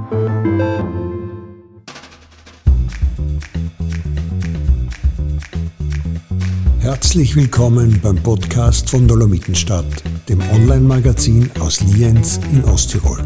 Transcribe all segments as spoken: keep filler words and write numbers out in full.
Herzlich willkommen beim Podcast von Dolomitenstadt, dem Online-Magazin aus Lienz in Osttirol.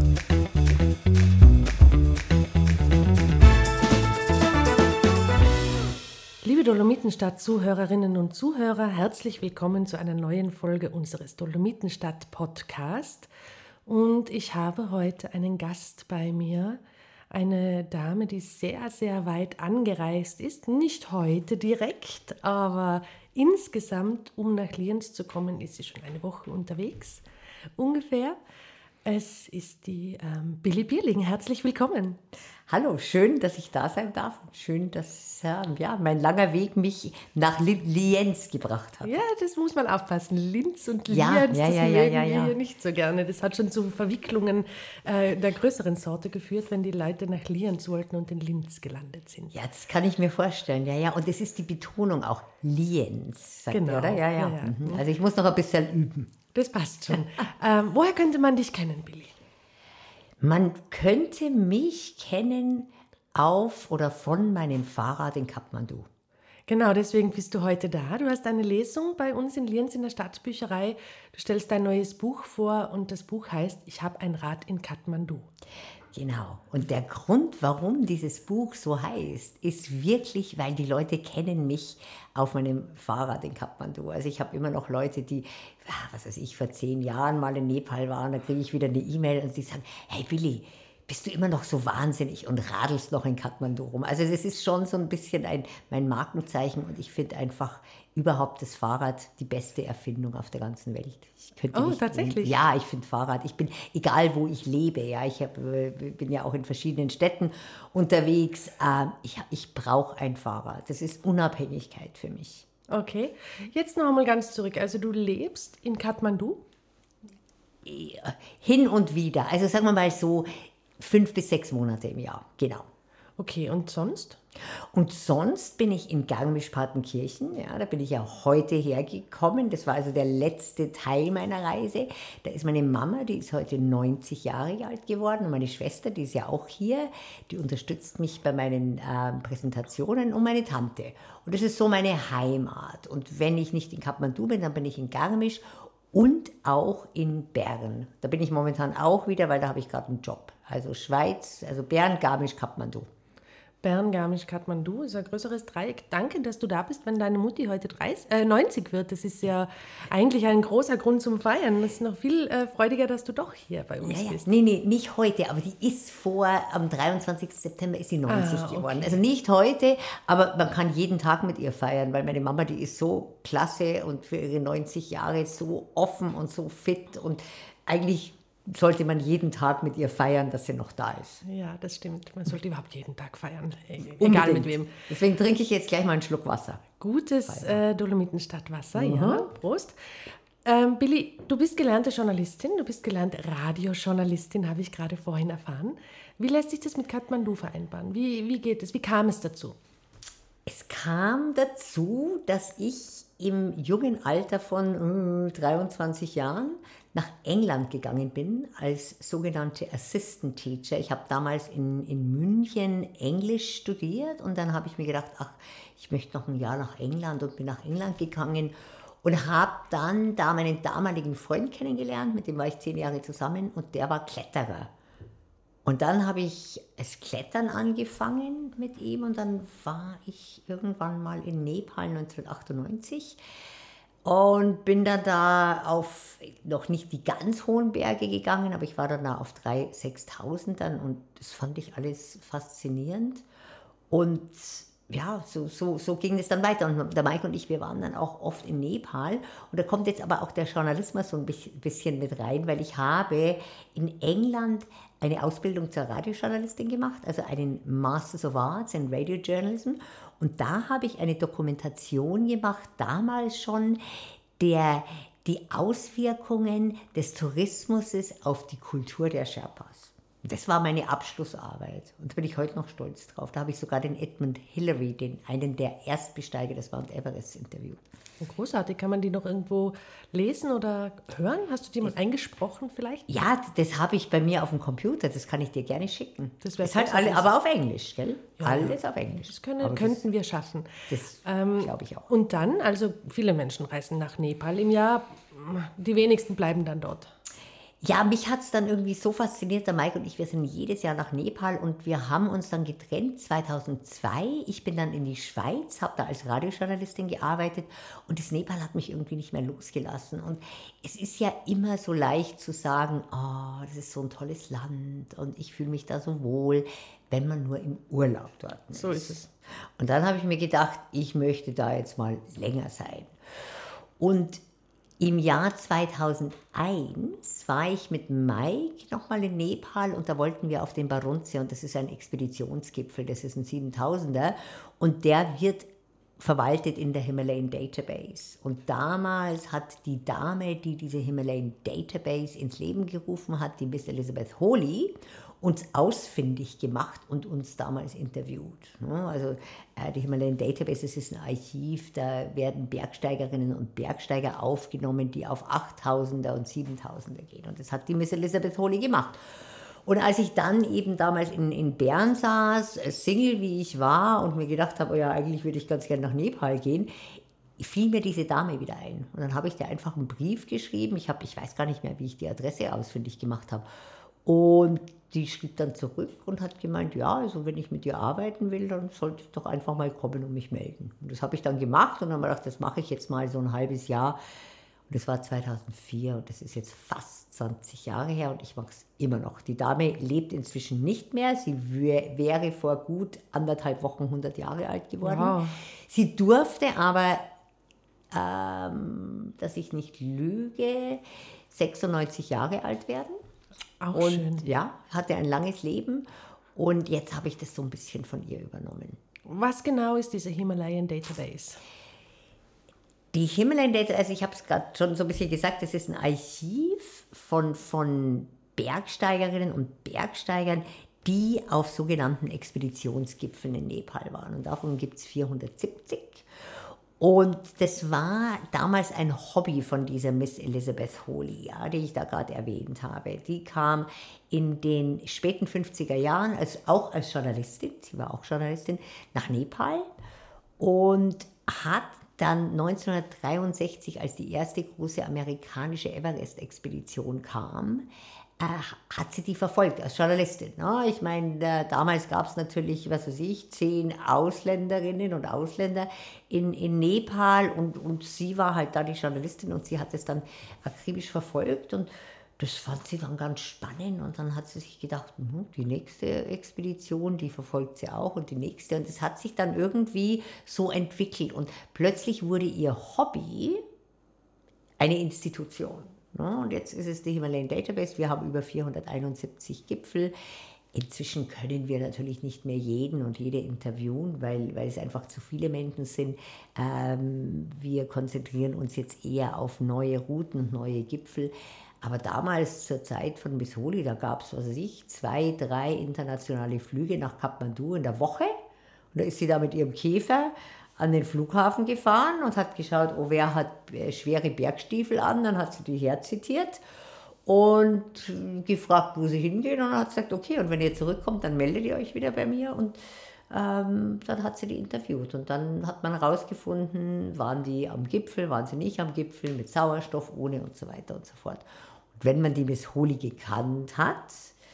Liebe Dolomitenstadt-Zuhörerinnen und Zuhörer, herzlich willkommen zu einer neuen Folge unseres Dolomitenstadt-Podcast. Und ich habe heute einen Gast bei mir, eine Dame, die sehr, sehr weit angereist ist. Nicht heute direkt, aber insgesamt, um nach Lienz zu kommen, ist sie schon eine Woche unterwegs, ungefähr. Es ist die ähm, Billy Bierling. Herzlich willkommen. Hallo, schön, dass ich da sein darf. Schön, dass äh, ja, mein langer Weg mich nach Lienz gebracht hat. Ja, das muss man aufpassen. Linz und Ja, Lienz, ja, das ja, mögen ja, ja, wir ja. hier nicht so gerne. Das hat schon zu Verwicklungen äh, der größeren Sorte geführt, wenn die Leute nach Lienz wollten und in Linz gelandet sind. Ja, das kann ich mir vorstellen. Ja, ja. Und es ist die Betonung auch Lienz, sagt Genau. ihr, oder? Ja, ja. Ja, ja. Mhm. Also ich muss noch ein bisschen üben. Das passt schon. ähm, woher könnte man dich kennen, Billy? Man könnte mich kennen auf oder von meinem Fahrrad in Kathmandu. Genau, deswegen bist du heute da. Du hast eine Lesung bei uns in Lienz in der Staatsbücherei. Du stellst dein neues Buch vor und das Buch heißt Ich habe ein Rad in Kathmandu. Genau. Und der Grund, warum dieses Buch so heißt, ist wirklich, weil die Leute kennen mich auf meinem Fahrrad in Kathmandu. Also ich habe immer noch Leute, die, was weiß ich, vor zehn Jahren mal in Nepal waren, da kriege ich wieder eine E-Mail und die sagen, hey Billy, bist du immer noch so wahnsinnig und radelst noch in Kathmandu rum? Also das ist schon so ein bisschen ein, mein Markenzeichen und ich finde einfach überhaupt das Fahrrad die beste Erfindung auf der ganzen Welt. Ich könnte Oh, nicht, tatsächlich? Ja, ich finde Fahrrad, ich bin, egal wo ich lebe, ja, ich hab, bin ja auch in verschiedenen Städten unterwegs, äh, ich, ich brauche ein Fahrrad. Das ist Unabhängigkeit für mich. Okay, jetzt noch einmal ganz zurück. Also du lebst in Kathmandu? Hin und wieder, also sagen wir mal so, fünf bis sechs Monate im Jahr, genau. Okay, und sonst? Und sonst bin ich in Garmisch-Partenkirchen, ja, da bin ich ja heute hergekommen, das war also der letzte Teil meiner Reise. Da ist meine Mama, die ist heute neunzig Jahre alt geworden und meine Schwester, die ist ja auch hier, die unterstützt mich bei meinen äh, Präsentationen und meine Tante. Und das ist so meine Heimat. Und wenn ich nicht in Kathmandu bin, dann bin ich in Garmisch und auch in Bern. Da bin ich momentan auch wieder, weil da habe ich gerade einen Job. Also Schweiz, also Bern, Garmisch, Kathmandu. Bern, Garmisch, Kathmandu ist ein größeres Dreieck. Danke, dass du da bist, wenn deine Mutti heute dreißig, äh, neunzig wird. Das ist ja eigentlich ein großer Grund zum Feiern. Es ist noch viel äh, freudiger, dass du doch hier bei uns Ja, ja. bist. Nee, nee, nicht heute, aber die ist vor, am dreiundzwanzigsten September ist sie neunzig Ah, okay. geworden. Also nicht heute, aber man kann jeden Tag mit ihr feiern, weil meine Mama, die ist so klasse und für ihre neunzig Jahre so offen und so fit und eigentlich sollte man jeden Tag mit ihr feiern, dass sie noch da ist. Ja, das stimmt. Man sollte überhaupt jeden Tag feiern, e- egal Unbedingt. mit wem. Deswegen trinke ich jetzt gleich mal einen Schluck Wasser. Gutes äh, Dolomitenstadtwasser, Mhm. ja, Prost. Ähm, Billy, du bist gelernte Journalistin, du bist gelernte Radiojournalistin, habe ich gerade vorhin erfahren. Wie lässt sich das mit Kathmandu vereinbaren? Wie, wie geht es? Wie kam es dazu? Es kam dazu, dass ich im jungen Alter von äh, dreiundzwanzig Jahren nach England gegangen bin als sogenannte Assistant Teacher. Ich habe damals in, in München Englisch studiert und dann habe ich mir gedacht, ach, ich möchte noch ein Jahr nach England und bin nach England gegangen und habe dann da meinen damaligen Freund kennengelernt, mit dem war ich zehn Jahre zusammen und der war Kletterer. Und dann habe ich das Klettern angefangen mit ihm und dann war ich irgendwann mal in Nepal neunzehnhundertachtundneunzig und bin dann da auf noch nicht die ganz hohen Berge gegangen, aber ich war dann da auf dreitausend, sechstausend dann und das fand ich alles faszinierend. Und ja, so, so, so ging es dann weiter. Und der Mike und ich, wir waren dann auch oft in Nepal. Und da kommt jetzt aber auch der Journalismus so ein bisschen mit rein, weil ich habe in England eine Ausbildung zur Radiojournalistin gemacht, also einen Masters of Arts in Radio Journalism. Und da habe ich eine Dokumentation gemacht, damals schon, der, die Auswirkungen des Tourismus auf die Kultur der Sherpas. Das war meine Abschlussarbeit und da bin ich heute noch stolz drauf. Da habe ich sogar den Edmund Hillary, den, einen der Erstbesteiger des Mount Everest, interviewt. Großartig. Kann man die noch irgendwo lesen oder hören? Hast du die mal eingesprochen vielleicht? Ja, das habe ich bei mir auf dem Computer. Das kann ich dir gerne schicken. Das wäre ist halt alle, aber auf Englisch, gell? Ja, Alles auf Englisch. Das können, könnten das, wir schaffen. Das ähm, glaube ich auch. Und dann, also viele Menschen reisen nach Nepal im Jahr. Die wenigsten bleiben dann dort. Ja, mich hat es dann irgendwie so fasziniert, der Mike und ich, wir sind jedes Jahr nach Nepal und wir haben uns dann getrennt zweitausendzwei. Ich bin dann in die Schweiz, habe da als Radiojournalistin gearbeitet und das Nepal hat mich irgendwie nicht mehr losgelassen. Und es ist ja immer so leicht zu sagen, oh, das ist so ein tolles Land und ich fühle mich da so wohl, wenn man nur im Urlaub dort ist. So ist es. Und dann habe ich mir gedacht, ich möchte da jetzt mal länger sein. Und im Jahr zweitausendeins war ich mit Mike nochmal in Nepal und da wollten wir auf den Barunze und das ist ein Expeditionsgipfel, das ist ein siebentausender und der wird verwaltet in der Himalayan Database. Und damals hat die Dame, die diese Himalayan Database ins Leben gerufen hat, die Miss Elizabeth Hawley, uns ausfindig gemacht und uns damals interviewt. Also äh, die Himalayan Database, das ist ein Archiv, da werden Bergsteigerinnen und Bergsteiger aufgenommen, die auf achttausender und siebentausender gehen. Und das hat die Miss Elizabeth Hawley gemacht. Und als ich dann eben damals in, in Bern saß, Single wie ich war und mir gedacht habe, oh ja, eigentlich würde ich ganz gerne nach Nepal gehen, fiel mir diese Dame wieder ein. Und dann habe ich dir einfach einen Brief geschrieben. Ich, hab, ich weiß gar nicht mehr, wie ich die Adresse ausfindig gemacht habe. Und die schrieb dann zurück und hat gemeint, ja, also wenn ich mit dir arbeiten will, dann sollte ich doch einfach mal kommen und mich melden. Und das habe ich dann gemacht und dann habe ich gedacht, das mache ich jetzt mal so ein halbes Jahr. Und das war zweitausendvier und das ist jetzt fast zwanzig Jahre her und ich mache es immer noch. Die Dame lebt inzwischen nicht mehr. Sie wär, wäre vor gut anderthalb Wochen hundert Jahre alt geworden. Wow. Sie durfte aber, ähm, dass ich nicht lüge, sechsundneunzig Jahre alt werden. Auch und schön. Ja, hatte ein langes Leben und jetzt habe ich das so ein bisschen von ihr übernommen. Was genau ist diese Himalayan Database? Die Himalayan Database, also ich habe es gerade schon so ein bisschen gesagt, das ist ein Archiv von, von Bergsteigerinnen und Bergsteigern, die auf sogenannten Expeditionsgipfeln in Nepal waren. Und davon gibt es vierhundertsiebzig. Und das war damals ein Hobby von dieser Miss Elizabeth Hawley, ja, die ich da gerade erwähnt habe. Die kam in den späten fünfziger Jahren, als, auch als Journalistin, sie war auch Journalistin, nach Nepal und hat dann neunzehnhundertdreiundsechzig, als die erste große amerikanische Everest-Expedition kam, äh, hat sie die verfolgt als Journalistin. Ne? Ich meine, äh, damals gab es natürlich, was weiß ich, zehn Ausländerinnen und Ausländer in, in Nepal und, und sie war halt da die Journalistin und sie hat es dann akribisch verfolgt und das fand sie dann ganz spannend und dann hat sie sich gedacht, hm, die nächste Expedition, die verfolgt sie auch und die nächste und das hat sich dann irgendwie so entwickelt und plötzlich wurde ihr Hobby eine Institution. Und jetzt ist es die Himalayan Database, wir haben über vierhunderteinundsiebzig Gipfel. Inzwischen können wir natürlich nicht mehr jeden und jede interviewen, weil, weil es einfach zu viele Menschen sind. Ähm, wir konzentrieren uns jetzt eher auf neue Routen und neue Gipfel. Aber damals zur Zeit von Miss Hawley, da gab es, was weiß ich, zwei, drei internationale Flüge nach Kathmandu in der Woche. Und da ist sie da mit ihrem Käfer an den Flughafen gefahren und hat geschaut, oh, wer hat schwere Bergstiefel an, dann hat sie die herzitiert und gefragt, wo sie hingehen und dann hat sie gesagt, okay, und wenn ihr zurückkommt, dann meldet ihr euch wieder bei mir und ähm, dann hat sie die interviewt und dann hat man herausgefunden, waren die am Gipfel, waren sie nicht am Gipfel, mit Sauerstoff, ohne und so weiter und so fort. Und wenn man die Miss Hawley gekannt hat,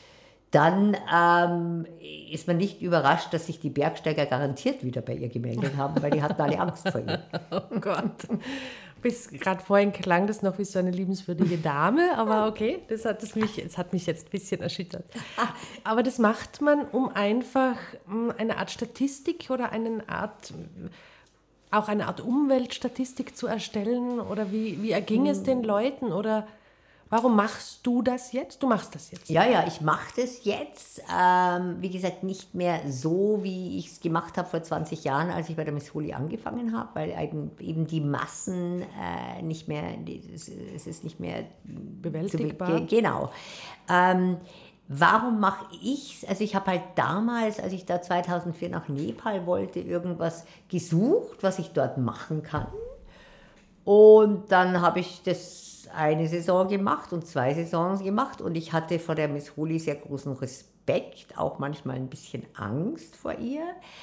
dann ähm, ist man nicht überrascht, dass sich die Bergsteiger garantiert wieder bei ihr gemeldet haben, weil die hatten alle Angst vor ihr. Oh Gott. Bis gerade vorhin klang das noch wie so eine liebenswürdige Dame, aber okay, das hat, das mich, das hat mich jetzt ein bisschen erschüttert. Aber das macht man, um einfach eine Art Statistik oder eine Art, auch eine Art Umweltstatistik zu erstellen oder wie, wie erging es den Leuten oder warum machst du das jetzt? Du machst das jetzt. Ja, ja, ich mache das jetzt. Ähm, wie gesagt, nicht mehr so, wie ich es gemacht habe vor zwanzig Jahren, als ich bei der Miss Hawley angefangen habe, weil eben, eben die Massen äh, nicht mehr, es ist nicht mehr bewältigbar. Zu, ge, genau. Ähm, warum mache ich es? Also ich habe halt damals, als ich da zweitausendvier nach Nepal wollte, irgendwas gesucht, was ich dort machen kann. Und dann habe ich das eine Saison gemacht und zwei Saisons gemacht und ich hatte vor der Miss Holi sehr großen Respekt, auch manchmal ein bisschen Angst vor ihr.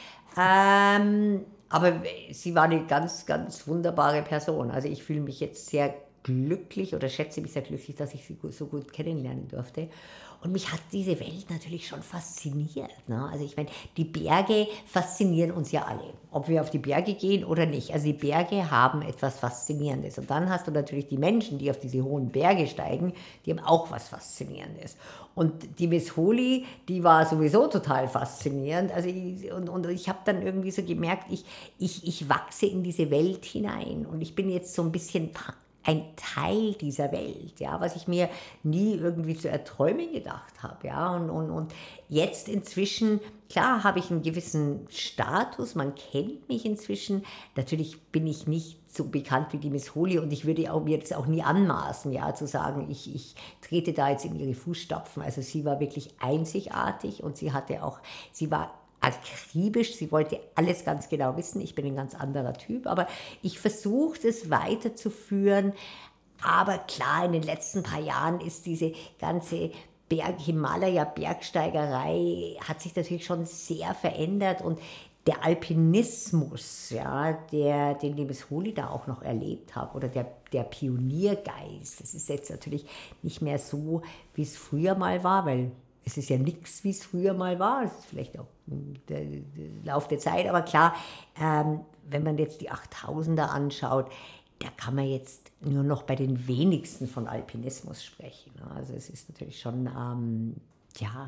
Ähm, aber sie war eine ganz, ganz wunderbare Person. Also ich fühle mich jetzt sehr glücklich oder schätze mich sehr glücklich, dass ich sie so gut kennenlernen durfte. Und mich hat diese Welt natürlich schon fasziniert. Ne? Also ich meine, die Berge faszinieren uns ja alle, ob wir auf die Berge gehen oder nicht. Also die Berge haben etwas Faszinierendes. Und dann hast du natürlich die Menschen, die auf diese hohen Berge steigen, die haben auch was Faszinierendes. Und die Miss Holi, die war sowieso total faszinierend. Also ich, und, und ich habe dann irgendwie so gemerkt, ich, ich, ich wachse in diese Welt hinein. Und ich bin jetzt so ein bisschen ein Teil dieser Welt, ja, was ich mir nie irgendwie zu erträumen gedacht habe, ja, und, und, und jetzt inzwischen, klar, habe ich einen gewissen Status, man kennt mich inzwischen, natürlich bin ich nicht so bekannt wie die Miss Holi und ich würde auch, mir jetzt auch nie anmaßen, ja, zu sagen, ich, ich trete da jetzt in ihre Fußstapfen, also sie war wirklich einzigartig und sie hatte auch, sie war akribisch, sie wollte alles ganz genau wissen, ich bin ein ganz anderer Typ, aber ich versuche es weiterzuführen, aber klar, in den letzten paar Jahren ist diese ganze Berg, Himalaya-Bergsteigerei hat sich natürlich schon sehr verändert und der Alpinismus, ja, der, den die Miss Holi da auch noch erlebt hat, oder der, der Pioniergeist, das ist jetzt natürlich nicht mehr so, wie es früher mal war, weil es ist ja nichts, wie es früher mal war. Es ist vielleicht auch der, der Lauf der Zeit. Aber klar, ähm, wenn man jetzt die achttausender anschaut, da kann man jetzt nur noch bei den wenigsten von Alpinismus sprechen. Also es ist natürlich schon, ähm, ja,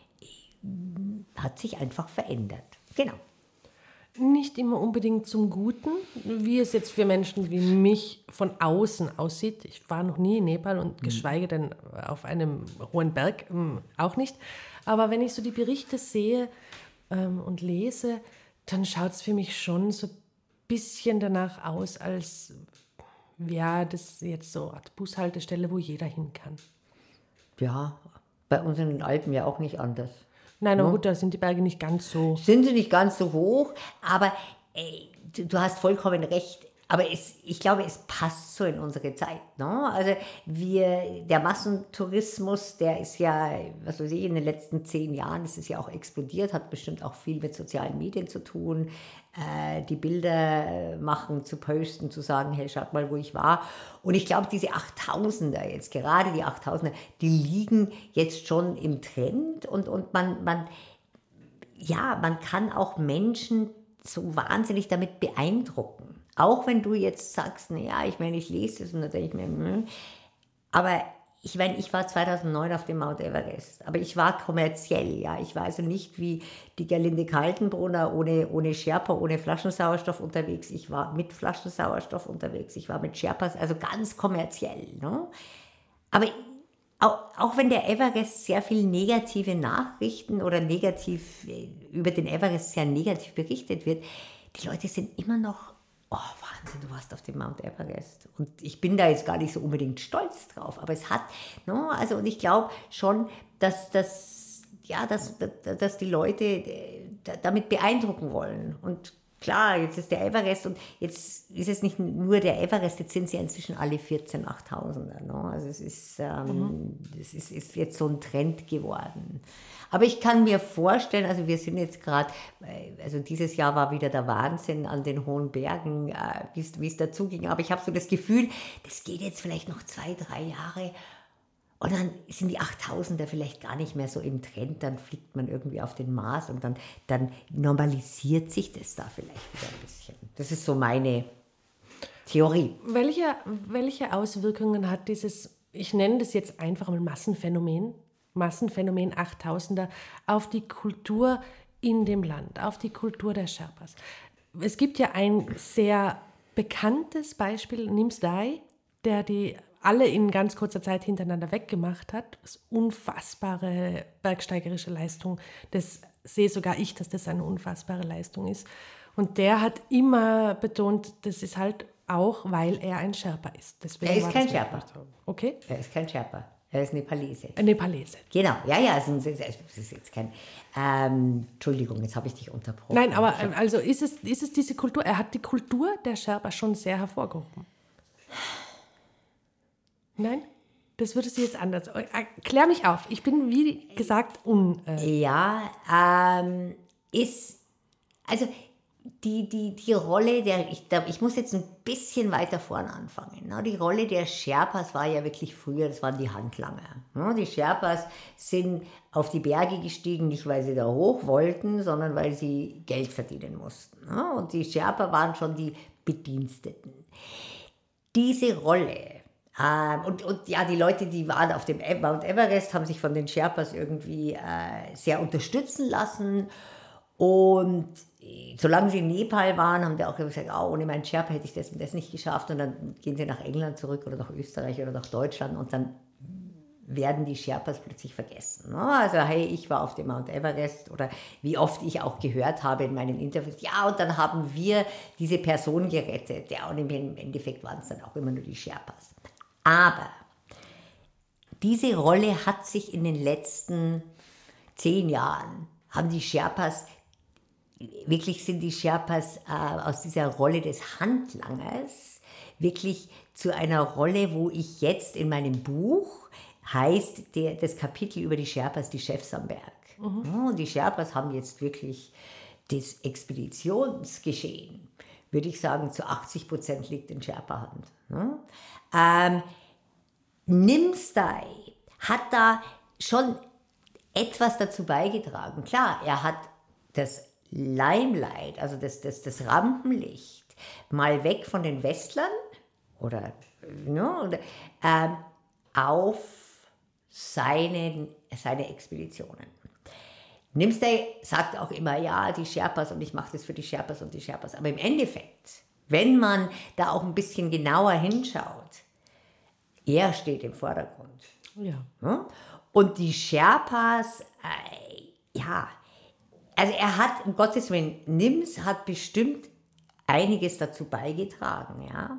hat sich einfach verändert. Genau. Nicht immer unbedingt zum Guten, wie es jetzt für Menschen wie mich von außen aussieht. Ich war noch nie in Nepal und geschweige denn auf einem hohen Berg, auch nicht. Aber wenn ich so die Berichte sehe ähm, und lese, dann schaut es für mich schon so ein bisschen danach aus, als wäre das jetzt so eine Bushaltestelle, wo jeder hin kann. Ja, bei uns in den Alpen ja auch nicht anders. Nein, aber gut, da sind die Berge nicht ganz so. Sind sie nicht ganz so hoch, aber ey, du, du hast vollkommen recht. Aber es, ich glaube, es passt so in unsere Zeit. Ne? Also wir, der Massentourismus, der ist ja, was weiß ich, in den letzten zehn Jahren ist es ja auch explodiert, hat bestimmt auch viel mit sozialen Medien zu tun. Äh, die Bilder machen, zu posten, zu sagen, hey, schaut mal, wo ich war. Und ich glaube, diese achttausender jetzt, gerade die achttausender, die liegen jetzt schon im Trend. Und, und man, man, ja, man kann auch Menschen so wahnsinnig damit beeindrucken. Auch wenn du jetzt sagst, naja, ich meine, ich lese das und dann denke ich mir, hm. aber ich meine, ich war zweitausendneun auf dem Mount Everest, aber ich war kommerziell, ja. Ich war also nicht wie die Gerlinde Kaltenbrunner ohne, ohne Sherpa, ohne Flaschensauerstoff unterwegs. Ich war mit Flaschensauerstoff unterwegs, ich war mit Sherpas, also ganz kommerziell. Ne? Aber auch, auch wenn der Everest sehr viel negative Nachrichten oder negativ über den Everest sehr negativ berichtet wird, die Leute sind immer noch, oh Wahnsinn, du warst auf dem Mount Everest. Und ich bin da jetzt gar nicht so unbedingt stolz drauf, aber es hat, no, also und ich glaube schon, dass, dass, ja, dass, dass, dass die Leute damit beeindrucken wollen. Und klar, jetzt ist der Everest und jetzt ist es nicht nur der Everest, jetzt sind sie ja inzwischen alle vierzehn achttausender. No? Also es ist, ähm, mhm. es ist, ist jetzt so ein Trend geworden. Aber ich kann mir vorstellen, also wir sind jetzt gerade, also dieses Jahr war wieder der Wahnsinn an den hohen Bergen, äh, wie es dazu ging. Aber ich habe so das Gefühl, das geht jetzt vielleicht noch zwei, drei Jahre und dann sind die achttausender vielleicht gar nicht mehr so im Trend. Dann fliegt man irgendwie auf den Mars und dann, dann normalisiert sich das da vielleicht wieder ein bisschen. Das ist so meine Theorie. Welche, welche Auswirkungen hat dieses, ich nenne das jetzt einfach mal Massenphänomen, Massenphänomen achttausender auf die Kultur in dem Land, auf die Kultur der Sherpas? Es gibt ja ein sehr bekanntes Beispiel, Nims Dai, der die alle in ganz kurzer Zeit hintereinander weggemacht hat. Das unfassbare bergsteigerische Leistung. Das sehe sogar ich, dass das eine unfassbare Leistung ist. Und der hat immer betont, das ist halt auch, weil er ein Sherpa ist. Deswegen er ist kein Sherpa. Okay. Er ist kein Sherpa. Er ist Nepalese. Ein Nepalese. Genau, ja, ja, es ist, es ist jetzt kein... Ähm, Entschuldigung, jetzt habe ich dich unterbrochen. Nein, aber also ist es, ist es diese Kultur, er hat die Kultur der Sherpa schon sehr hervorgehoben. Nein? Das würde sie jetzt anders... Klär mich auf, ich bin, wie gesagt, un... Äh ja, ähm, ist... Also... Die, die, die Rolle der, ich, ich muss jetzt ein bisschen weiter vorne anfangen. Die Rolle der Sherpas war ja wirklich früher, das waren die Handlanger. Die Sherpas sind auf die Berge gestiegen, nicht weil sie da hoch wollten, sondern weil sie Geld verdienen mussten. Und die Sherpa waren schon die Bediensteten. Diese Rolle, ähm, und, und ja, die Leute, die waren auf dem Mount Everest, haben sich von den Sherpas irgendwie äh, sehr unterstützen lassen. Und solange sie in Nepal waren, haben die auch gesagt, oh, ohne meinen Sherpa hätte ich das und das nicht geschafft. Und dann gehen sie nach England zurück oder nach Österreich oder nach Deutschland und dann werden die Sherpas plötzlich vergessen. Also, hey, ich war auf dem Mount Everest oder wie oft ich auch gehört habe in meinen Interviews, ja, und dann haben wir diese Person gerettet. Ja, und im Endeffekt waren es dann auch immer nur die Sherpas. Aber diese Rolle hat sich in den letzten zehn Jahren, haben die Sherpas Wirklich sind die Sherpas äh, aus dieser Rolle des Handlangers wirklich zu einer Rolle, wo ich jetzt in meinem Buch, heißt der, das Kapitel über die Sherpas, die Chefs am Berg. Mhm. Ja, und die Sherpas haben jetzt wirklich das Expeditionsgeschehen, würde ich sagen, zu achtzig Prozent liegt in Sherpa-Hand. Ja? Ähm, Nimsdai hat da schon etwas dazu beigetragen. Klar, er hat das Limelight, also das, das, das Rampenlicht, mal weg von den Westlern oder, no, oder ähm, auf seinen, seine Expeditionen. Nimsdai sagt auch immer, ja, die Sherpas und ich mache das für die Sherpas und die Sherpas. Aber im Endeffekt, wenn man da auch ein bisschen genauer hinschaut, er steht im Vordergrund. Ja. Und die Sherpas, äh, ja, also er hat, um Gottes Willen, Nims hat bestimmt einiges dazu beigetragen, ja.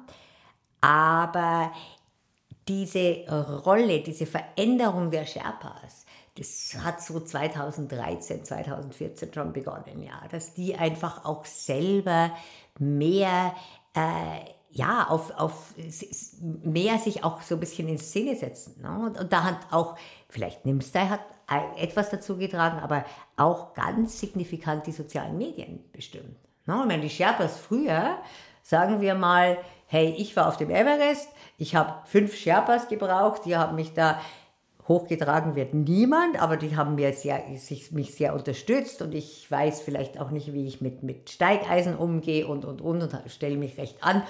Aber diese Rolle, diese Veränderung der Sherpas, das hat so zweitausenddreizehn, zweitausendvierzehn schon begonnen, ja. Dass die einfach auch selber mehr, äh, ja, auf, auf mehr sich auch so ein bisschen in Szene setzen. Ne? Und, und da hat auch, vielleicht Nimsdai hat etwas dazu getragen, aber auch ganz signifikant die sozialen Medien bestimmt. Ne? Und wenn die Sherpas früher, sagen wir mal, hey, ich war auf dem Everest, ich habe fünf Sherpas gebraucht, die haben mich da hochgetragen, wird niemand, aber die haben mir sehr, sich, mich sehr unterstützt und ich weiß vielleicht auch nicht, wie ich mit, mit Steigeisen umgehe und, und, und, und stelle mich recht an.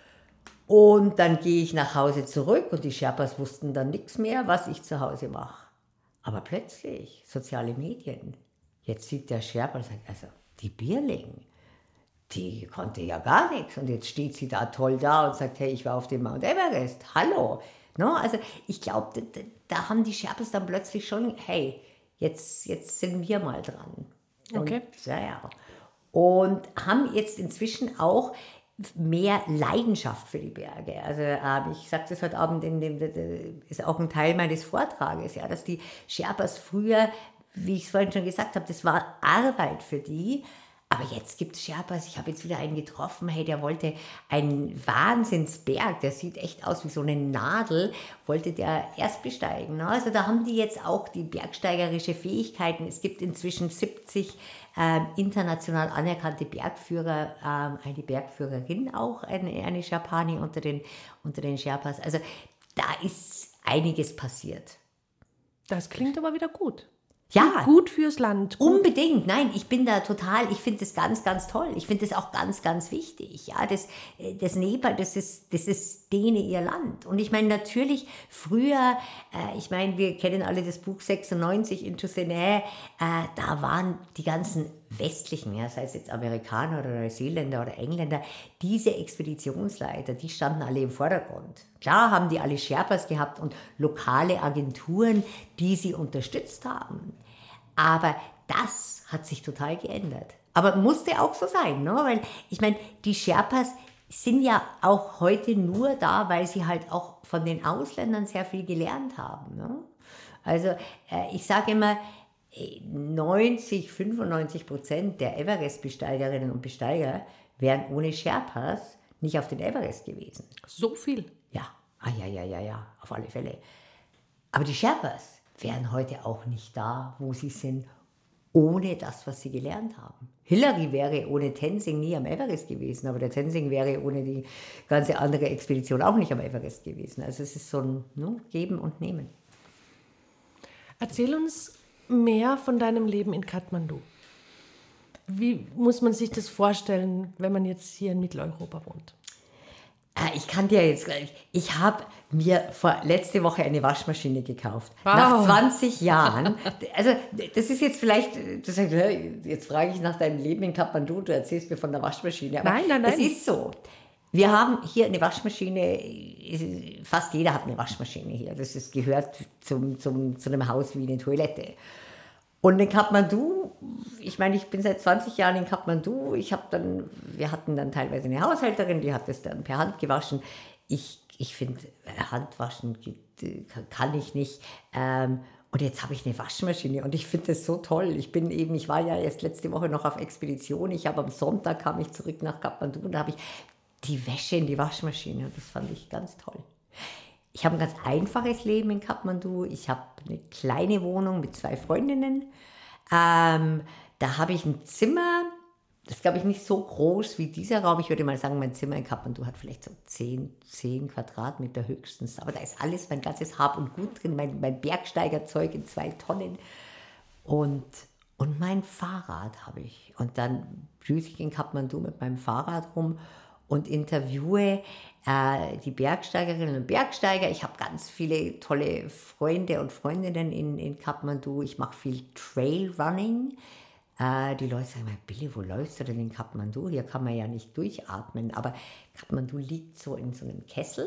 Und dann gehe ich nach Hause zurück und die Sherpas wussten dann nichts mehr, was ich zu Hause mache. Aber plötzlich, soziale Medien, jetzt sieht der Sherpa und sagt, also die Bierling, die konnte ja gar nichts. Und jetzt steht sie da toll da und sagt, hey, ich war auf dem Mount Everest, hallo. No, also ich glaube, da, da haben die Sherpas dann plötzlich schon, hey, jetzt, jetzt sind wir mal dran. Okay. Und, ja, ja. Und haben jetzt inzwischen auch mehr Leidenschaft für die Berge. Also äh, ich sage das heute Abend, in dem, das ist auch ein Teil meines Vortrages, ja, dass die Sherpas früher, wie ich es vorhin schon gesagt habe, das war Arbeit für die. Aber jetzt gibt es Sherpas, ich habe jetzt wieder einen getroffen, hey, der wollte einen Wahnsinnsberg, der sieht echt aus wie so eine Nadel, wollte der erst besteigen. Ne? Also da haben die jetzt auch die bergsteigerische Fähigkeiten. Es gibt inzwischen siebzig ähm, international anerkannte Bergführer, ähm, eine Bergführerin auch, eine, eine Sherpani unter den, unter den Sherpas. Also da ist einiges passiert. Das klingt aber wieder gut. Ja, gut fürs Land. Gut. Unbedingt, nein, ich bin da total, ich finde das ganz, ganz toll. Ich finde das auch ganz, ganz wichtig. Ja, das, das Nepal, das ist, das ist denen ihr Land. Und ich meine natürlich früher, äh, ich meine, wir kennen alle das Buch sechsundneunzig, Into Thin-Air, äh, da waren die ganzen westlichen, ja, sei es jetzt Amerikaner oder Neuseeländer oder Engländer, diese Expeditionsleiter, die standen alle im Vordergrund. Klar haben die alle Sherpas gehabt und lokale Agenturen, die sie unterstützt haben. Aber das hat sich total geändert. Aber musste auch so sein, ne? Weil ich meine, die Sherpas sind ja auch heute nur da, weil sie halt auch von den Ausländern sehr viel gelernt haben. Ne? Also äh, ich sage immer, neunzig, fünfundneunzig Prozent der Everest-Besteigerinnen und Besteiger wären ohne Sherpas nicht auf den Everest gewesen. So viel? Ja, ah, ja, ja, ja, ja, auf alle Fälle. Aber die Sherpas wären heute auch nicht da, wo sie sind, ohne das, was sie gelernt haben. Hillary wäre ohne Tenzing nie am Everest gewesen, aber der Tenzing wäre ohne die ganze andere Expedition auch nicht am Everest gewesen. Also es ist so ein ne, Geben und Nehmen. Erzähl uns mehr von deinem Leben in Kathmandu. Wie muss man sich das vorstellen, wenn man jetzt hier in Mitteleuropa wohnt? Ich kann dir jetzt gleich, ich habe mir vor letzte Woche eine Waschmaschine gekauft. Wow. Nach zwanzig Jahren. Also das ist jetzt vielleicht, das heißt, jetzt frage ich nach deinem Leben in Kathmandu, du erzählst mir von der Waschmaschine. Aber nein, nein, nein. Es ist so. Wir haben hier eine Waschmaschine, fast jeder hat eine Waschmaschine hier. Das ist, gehört zum, zum, zu einem Haus wie eine Toilette. Und in Kathmandu, ich meine, ich bin seit zwanzig Jahren in Kathmandu. Ich habe dann, wir hatten dann teilweise eine Haushälterin, die hat das dann per Hand gewaschen. Ich, ich finde, Handwaschen kann ich nicht. Und jetzt habe ich eine Waschmaschine und ich finde das so toll. Ich bin eben, ich war ja erst letzte Woche noch auf Expedition. Ich habe am Sonntag kam ich zurück nach Kathmandu und da habe ich die Wäsche in die Waschmaschine und das fand ich ganz toll. Ich habe ein ganz einfaches Leben in Kathmandu. Ich habe eine kleine Wohnung mit zwei Freundinnen. Ähm, da habe ich ein Zimmer, das ist, glaube ich, nicht so groß wie dieser Raum. Ich würde mal sagen, mein Zimmer in Kathmandu hat vielleicht so zehn, zehn Quadratmeter höchstens. Aber da ist alles, mein ganzes Hab und Gut drin, mein, mein Bergsteigerzeug in zwei Tonnen. Und, und mein Fahrrad habe ich. Und dann düse ich in Kathmandu mit meinem Fahrrad rum und interviewe äh, die Bergsteigerinnen und Bergsteiger. Ich habe ganz viele tolle Freunde und Freundinnen in, in Kathmandu. Ich mache viel Trailrunning. Äh, die Leute sagen mir, Billy, wo läufst du denn in Kathmandu? Hier kann man ja nicht durchatmen. Aber Kathmandu liegt so in so einem Kessel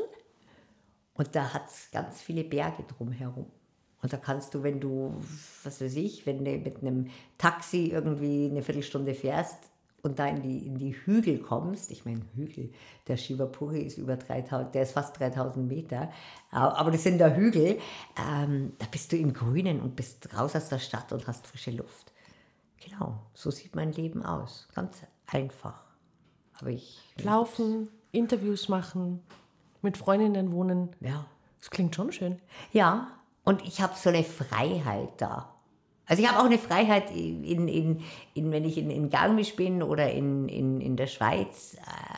und da hat es ganz viele Berge drumherum. Und da kannst du, wenn du, was weiß ich, wenn du mit einem Taxi irgendwie eine Viertelstunde fährst, und da in die, in die Hügel kommst, ich meine Hügel, der Shivapuri ist über dreitausend, der ist fast dreitausend Meter, aber das sind da Hügel, ähm, da bist du im Grünen und bist raus aus der Stadt und hast frische Luft. Genau, so sieht mein Leben aus, ganz einfach. Aber ich Laufen, Interviews machen, mit Freundinnen wohnen, ja. Das klingt schon schön. Ja, und ich habe so eine Freiheit da. Also ich habe auch eine Freiheit, in, in, in, wenn ich in, in Garmisch bin oder in, in, in der Schweiz.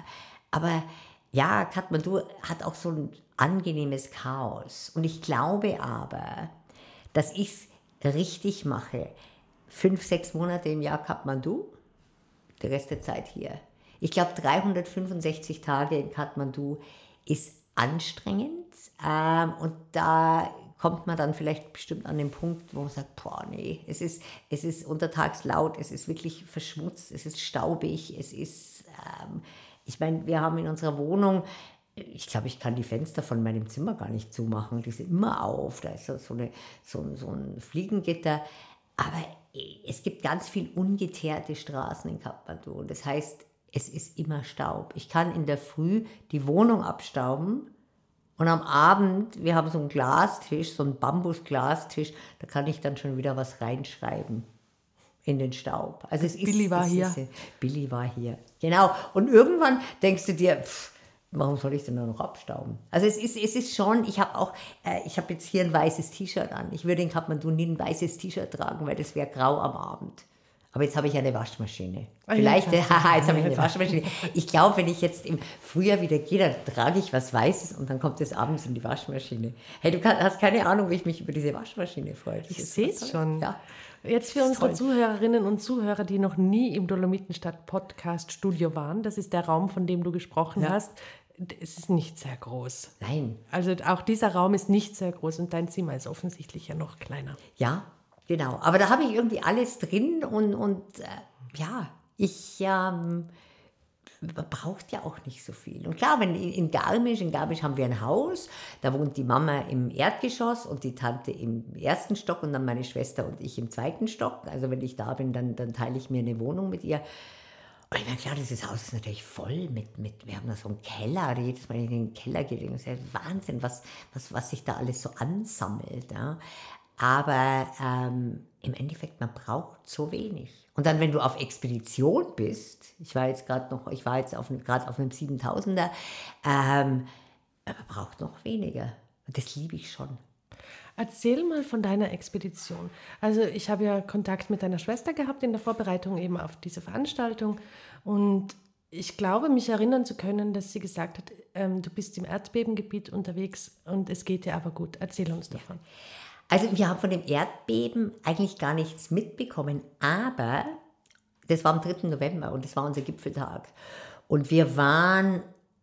Aber ja, Kathmandu hat auch so ein angenehmes Chaos. Und ich glaube aber, dass ich es richtig mache. Fünf, sechs Monate im Jahr Kathmandu, der Rest der Zeit hier. Ich glaube, dreihundertfünfundsechzig Tage in Kathmandu ist anstrengend. Ähm, und da kommt man dann vielleicht bestimmt an den Punkt, wo man sagt, boah, nee, es ist, es ist untertags laut, es ist wirklich verschmutzt, es ist staubig, es ist, ähm, ich meine, wir haben in unserer Wohnung, ich glaube, ich kann die Fenster von meinem Zimmer gar nicht zumachen, die sind immer auf, da ist so, eine, so, so ein Fliegengitter, aber es gibt ganz viel ungeteerte Straßen in Kathmandu und das heißt, es ist immer Staub. Ich kann in der Früh die Wohnung abstauben. Und am Abend, wir haben so einen Glastisch, so einen Bambusglastisch, da kann ich dann schon wieder was reinschreiben in den Staub. Also es ist, Billy war es hier. Ist, Billy war hier, genau. Und irgendwann denkst du dir, pff, warum soll ich denn da noch abstauben? Also es ist, es ist schon, ich habe auch, äh, ich habe jetzt hier ein weißes T-Shirt an. Ich würde in Kathmandu nie ein weißes T-Shirt tragen, weil das wäre grau am Abend. Aber jetzt habe ich eine Waschmaschine. Oh, Vielleicht, jetzt haha, jetzt habe ich eine Waschmaschine. Ich glaube, wenn ich jetzt im Frühjahr wieder gehe, dann trage ich was Weißes und dann kommt es abends in die Waschmaschine. Hey, du kann, hast keine Ahnung, wie ich mich über diese Waschmaschine freue. Das Ich ist sehe es toll. schon. Ja. Jetzt für Das ist unsere toll. Zuhörerinnen und Zuhörer, die noch nie im Dolomitenstadt Podcast Studio waren, das ist der Raum, von dem du gesprochen Ja. hast. Es ist nicht sehr groß. Nein. Also auch dieser Raum ist nicht sehr groß und dein Zimmer ist offensichtlich ja noch kleiner. Ja, genau. Aber da habe ich irgendwie alles drin und, und äh, ja, ich ähm, man braucht ja auch nicht so viel. Und klar, wenn in, in Garmisch, in Garmisch haben wir ein Haus, da wohnt die Mama im Erdgeschoss und die Tante im ersten Stock und dann meine Schwester und ich im zweiten Stock. Also wenn ich da bin, dann, dann teile ich mir eine Wohnung mit ihr. Und ich meine, klar, dieses Haus ist natürlich voll mit, mit wir haben da so einen Keller, jedes Mal in den Keller geht, das ist ja Wahnsinn, was, was, was sich da alles so ansammelt. Ja. Aber ähm, im Endeffekt, man braucht so wenig. Und dann, wenn du auf Expedition bist, ich war jetzt gerade noch, ich war jetzt gerade auf einem siebentausender, ähm, man braucht noch weniger. Und das liebe ich schon. Erzähl mal von deiner Expedition. Also ich habe ja Kontakt mit deiner Schwester gehabt in der Vorbereitung eben auf diese Veranstaltung und ich glaube, mich erinnern zu können, dass sie gesagt hat, ähm, du bist im Erdbebengebiet unterwegs und es geht dir aber gut. Erzähl uns davon. Also wir haben von dem Erdbeben eigentlich gar nichts mitbekommen, aber das war am dritten November und das war unser Gipfeltag. Und wir waren...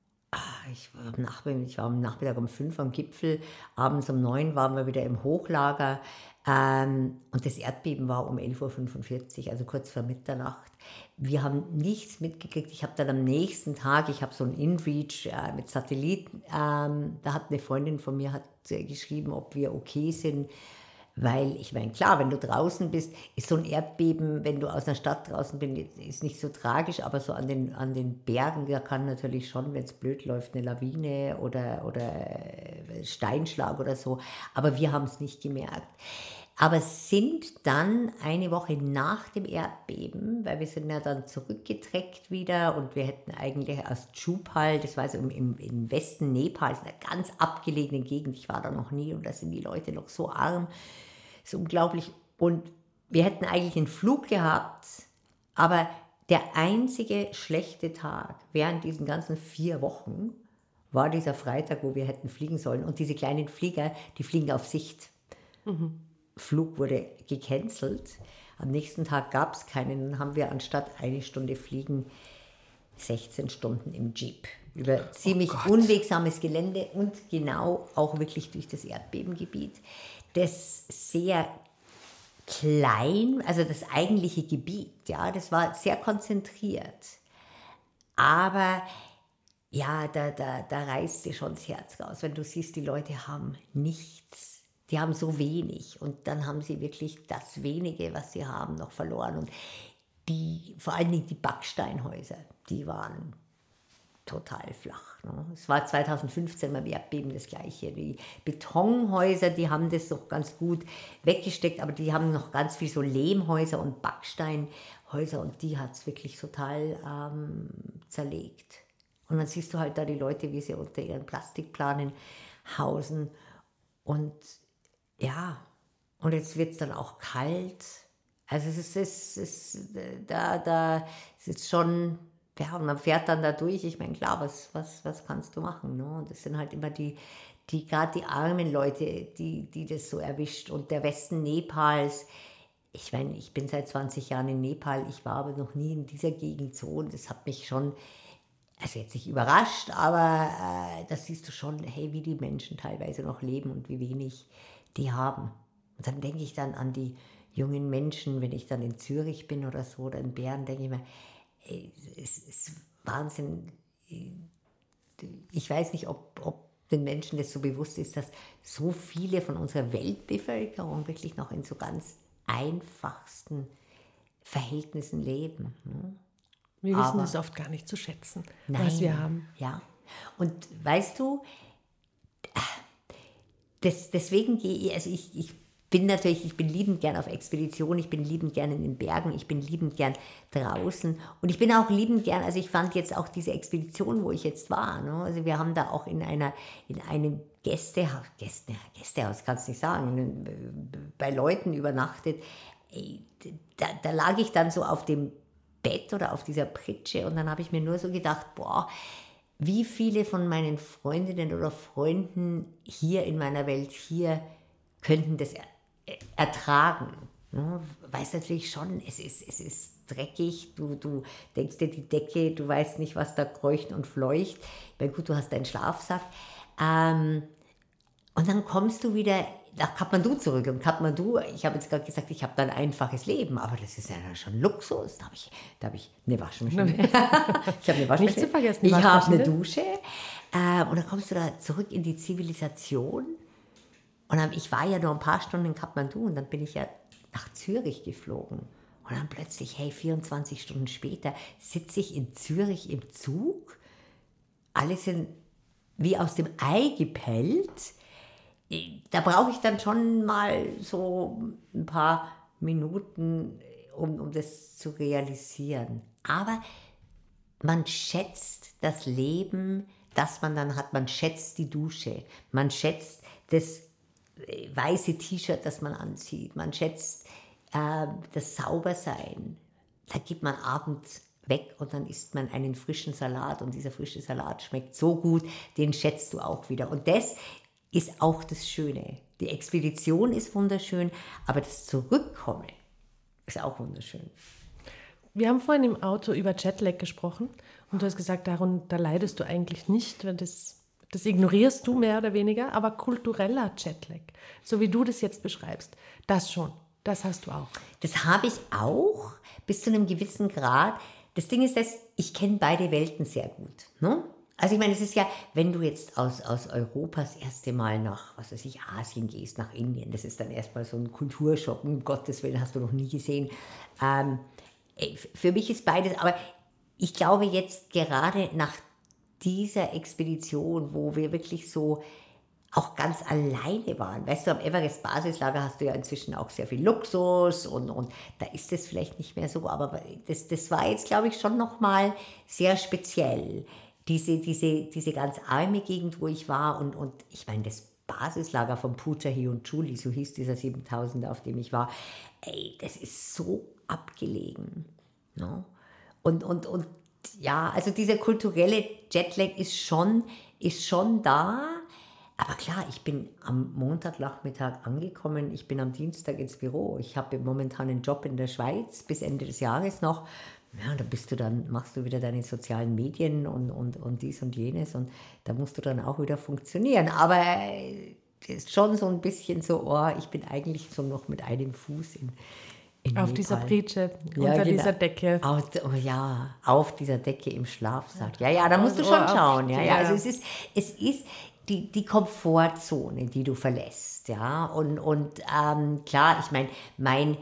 Ich war, am Nachmittag, ich war am Nachmittag um fünf am Gipfel, abends um neun waren wir wieder im Hochlager ähm, und das Erdbeben war um elf Uhr fünfundvierzig, also kurz vor Mitternacht. Wir haben nichts mitgekriegt. Ich habe dann am nächsten Tag, ich habe so ein InReach äh, mit Satelliten, ähm, da hat eine Freundin von mir hat, äh, geschrieben, ob wir okay sind. Weil, ich meine, klar, wenn du draußen bist, ist so ein Erdbeben, wenn du aus einer Stadt draußen bist, ist nicht so tragisch, aber so an den, an den Bergen, da kann natürlich schon, wenn es blöd läuft, eine Lawine oder, oder Steinschlag oder so, aber wir haben es nicht gemerkt. Aber sind dann eine Woche nach dem Erdbeben, weil wir sind ja dann zurückgetreckt wieder und wir hätten eigentlich aus Chupal, das war so im, im, im Westen Nepals, in einer ganz abgelegenen Gegend, ich war da noch nie und da sind die Leute noch so arm, das ist unglaublich. Und wir hätten eigentlich einen Flug gehabt, aber der einzige schlechte Tag während diesen ganzen vier Wochen war dieser Freitag, wo wir hätten fliegen sollen. Und diese kleinen Flieger, die fliegen auf Sicht. Mhm. Flug wurde gecancelt. Am nächsten Tag gab es keinen. Dann haben wir anstatt eine Stunde fliegen sechzehn Stunden im Jeep. Über ziemlich oh unwegsames Gelände und genau auch wirklich durch das Erdbebengebiet. Das sehr klein, also das eigentliche Gebiet, ja, das war sehr konzentriert. Aber ja, da, da, da reißt dir schon das Herz raus, wenn du siehst, die Leute haben nichts. Die haben so wenig und dann haben sie wirklich das Wenige, was sie haben, noch verloren. Und die, vor allen Dingen die Backsteinhäuser, die waren total flach. Ne? Es war zweitausendfünfzehn beim Erdbeben das Gleiche. Die Betonhäuser, die haben das doch ganz gut weggesteckt, aber die haben noch ganz viel so Lehmhäuser und Backsteinhäuser und die hat es wirklich total ähm, zerlegt. Und dann siehst du halt da die Leute, wie sie unter ihren Plastikplanen hausen und ja, und jetzt wird es dann auch kalt. Also es ist, es ist da, da ist jetzt schon, ja, und man fährt dann da durch. Ich meine, klar, was, was, was kannst du machen? Ne? Und das sind halt immer die, die gerade die armen Leute, die, die das so erwischt. Und der Westen Nepals, ich meine, ich bin seit zwanzig Jahren in Nepal, ich war aber noch nie in dieser Gegend so. Und das hat mich schon, also jetzt nicht überrascht, aber äh, das siehst du schon, hey, wie die Menschen teilweise noch leben und wie wenig die haben. Und dann denke ich dann an die jungen Menschen, wenn ich dann in Zürich bin oder so, oder in Bern, denke ich mir, ey, es ist Wahnsinn. Ich weiß nicht, ob, ob den Menschen das so bewusst ist, dass so viele von unserer Weltbevölkerung wirklich noch in so ganz einfachsten Verhältnissen leben. Wir wissen es oft gar nicht zu schätzen, nein, was wir haben. Ja. Und weißt du, das, deswegen gehe ich, also ich, ich bin natürlich, ich bin liebend gern auf Expedition, ich bin liebend gern in den Bergen, ich bin liebend gern draußen und ich bin auch liebend gern, also ich fand jetzt auch diese Expedition, wo ich jetzt war, ne? Also wir haben da auch in einer, in einem Gästehaus, Gäste, Gästehaus kannst du nicht sagen, bei Leuten übernachtet, da, da lag ich dann so auf dem Bett oder auf dieser Pritsche und dann habe ich mir nur so gedacht, boah, wie viele von meinen Freundinnen oder Freunden hier in meiner Welt hier könnten das er, ertragen. Ne? Weiß natürlich schon, es ist, es ist dreckig, du, du denkst dir die Decke, du weißt nicht, was da kreucht und fleucht. Ich meine, gut, du hast deinen Schlafsack. Ähm, und dann kommst du wieder nach Kathmandu zurück. Und Kathmandu, ich habe jetzt gerade gesagt, ich habe da ein einfaches Leben, aber das ist ja schon Luxus. Da habe ich, da hab ich eine Waschmaschine. ich habe eine Waschmaschine. Nicht zu vergessen, ich habe eine Dusche. Ähm, und dann kommst du da zurück in die Zivilisation. Und dann, ich war ja nur ein paar Stunden in Kathmandu und dann bin ich ja nach Zürich geflogen. Und dann plötzlich, hey, vierundzwanzig Stunden später sitze ich in Zürich im Zug. Alle sind wie aus dem Ei gepellt. Da brauche ich dann schon mal so ein paar Minuten, um, um das zu realisieren. Aber man schätzt das Leben, das man dann hat. Man schätzt die Dusche. Man schätzt das weiße T-Shirt, das man anzieht. Man schätzt äh, das Saubersein. Da geht man abends weg und dann isst man einen frischen Salat und dieser frische Salat schmeckt so gut, den schätzt du auch wieder. Und das ist auch das Schöne. Die Expedition ist wunderschön, aber das Zurückkommen ist auch wunderschön. Wir haben vorhin im Auto über Jetlag gesprochen und du hast gesagt, darunter leidest du eigentlich nicht, weil das, das ignorierst du mehr oder weniger, aber kultureller Jetlag, so wie du das jetzt beschreibst, das schon, das hast du auch. Das habe ich auch, bis zu einem gewissen Grad. Das Ding ist, dass ich kenne beide Welten sehr gut, ne? Also ich meine, es ist ja, wenn du jetzt aus, aus Europa das erste Mal nach, was weiß ich, Asien gehst, nach Indien, das ist dann erstmal so ein Kulturschock, um Gottes Willen, hast du noch nie gesehen. Ähm, für mich ist beides, aber ich glaube jetzt gerade nach dieser Expedition, wo wir wirklich so auch ganz alleine waren, weißt du, am Everest-Basislager hast du ja inzwischen auch sehr viel Luxus und, und da ist es vielleicht nicht mehr so, aber das, das war jetzt, glaube ich, schon nochmal sehr speziell. Diese, diese, diese ganz arme Gegend, wo ich war und, und ich meine, das Basislager von Putahi und Chuli, so hieß dieser siebentausender, auf dem ich war, ey, das ist so abgelegen. No? Und, und, und ja, also dieser kulturelle Jetlag ist schon, ist schon da, aber klar, ich bin am Montagnachmittag angekommen, ich bin am Dienstag ins Büro, ich habe momentan einen Job in der Schweiz bis Ende des Jahres noch. Ja, und da bist du dann, machst du wieder deine sozialen Medien und, und, und dies und jenes und da musst du dann auch wieder funktionieren. Aber es ist schon so ein bisschen so, oh, ich bin eigentlich so noch mit einem Fuß in, in Auf Nepal. Dieser Pritsche, ja, unter genau. dieser Decke. Auf, oh ja, auf dieser Decke im Schlafsack. Ja, ja, da musst du schon schauen. Ja, ja. Also es ist, es ist die, die Komfortzone, die du verlässt. Ja, und, und ähm, klar, ich meine, mein,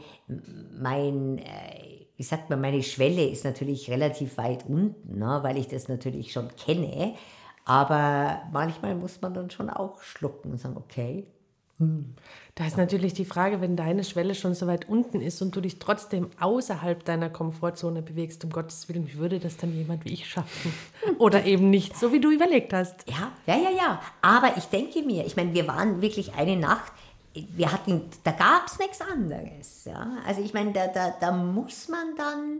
mein äh, ich sag mal, meine Schwelle ist natürlich relativ weit unten, ne, weil ich das natürlich schon kenne. Aber manchmal muss man dann schon auch schlucken und sagen, okay. Hm. Da ist natürlich die Frage, wenn deine Schwelle schon so weit unten ist und du dich trotzdem außerhalb deiner Komfortzone bewegst, um Gottes Willen, wie würde das dann jemand wie ich schaffen? Oder eben nicht, so wie du überlegt hast. Ja, ja, ja, ja. Aber ich denke mir, ich meine, wir waren wirklich eine Nacht, wir hatten, da gab es nichts anderes. Ja? Also ich meine, da, da, da muss man dann,